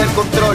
el control.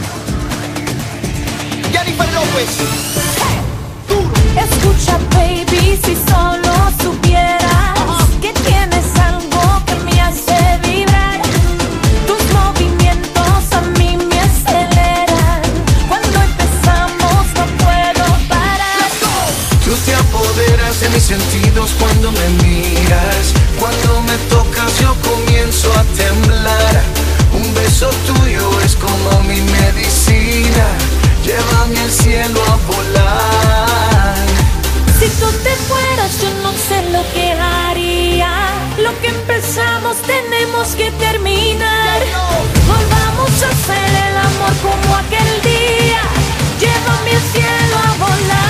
Jennifer López. Duro. Escucha, baby, si solo supieras que tienes algo que me hace vibrar. Tus movimientos a mí me aceleran. Cuando empezamos no puedo parar. Tú te apoderas de mis sentidos cuando me miras. Cuando me tocas yo comienzo a temblar. Un beso tuyo es como mi medicina. Llévame al cielo a volar. Si tú te fueras yo no sé lo que haría. Lo que empezamos tenemos que terminar. Volvamos a hacer el amor como aquel día. Llévame al cielo a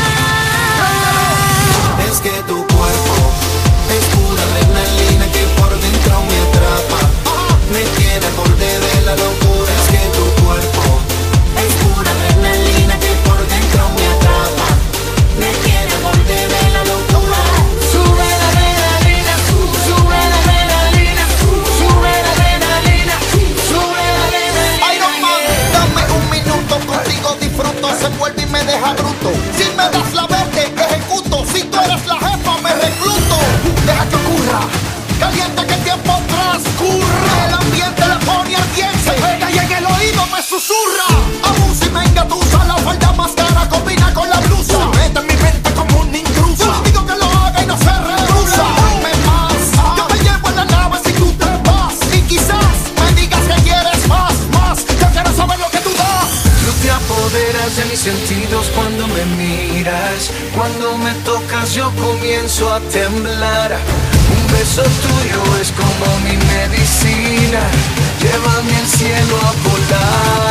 volar. Es que tu cuerpo es pura adrenalina que por dentro me atrapa. Me tiene al borde de la locura. Es que tu cuerpo es pura adrenalina que por dentro me atrapa. Me tiene al borde de la locura. Sube la adrenalina, sube la adrenalina, sube la adrenalina, sube la adrenalina. Iron Man, dame un minuto, contigo disfruto, se vuelve y me deja bruto. Si me das la verde, ejecuto. Si tú eres la jefa, me recluto. Deja que ocurra, caliente que el tiempo transcurra. El ambiente le pone ardiente, pega y en el oído me susurra. Abusa y me engatusa, la falda más cara combina con la blusa. Mete en mi mente como un intruso. Yo digo que lo haga y no se rehúsa. Dame más, yo te llevo en la nave si tú te vas. Y quizás me digas que quieres más, más. Yo quiero saber lo que tú das. Tú te apoderas de mis sentidos cuando me miras. Cuando me tocas yo comienzo a temblar. Un beso tuyo es como mi medicina. Llévame al cielo a volar.